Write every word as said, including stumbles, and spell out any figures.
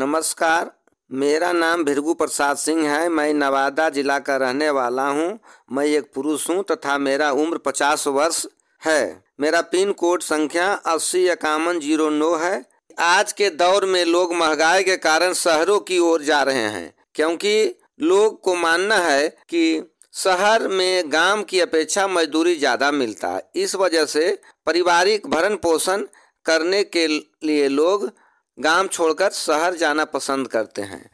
नमस्कार, मेरा नाम भृगु प्रसाद सिंह है। मैं नवादा जिला का रहने वाला हूँ। मैं एक पुरुष हूँ तथा मेरा उम्र पचास वर्ष है। मेरा पिन कोड संख्या अस्सी इक्यावन जीरो नौ है। आज के दौर में लोग महंगाई के कारण शहरों की ओर जा रहे हैं, क्योंकि लोग को मानना है कि शहर में गांव की अपेक्षा मजदूरी ज़्यादा मिलता है। इस वजह से पारिवारिक भरण पोषण करने के लिए लोग गांव छोड़कर शहर जाना पसंद करते हैं।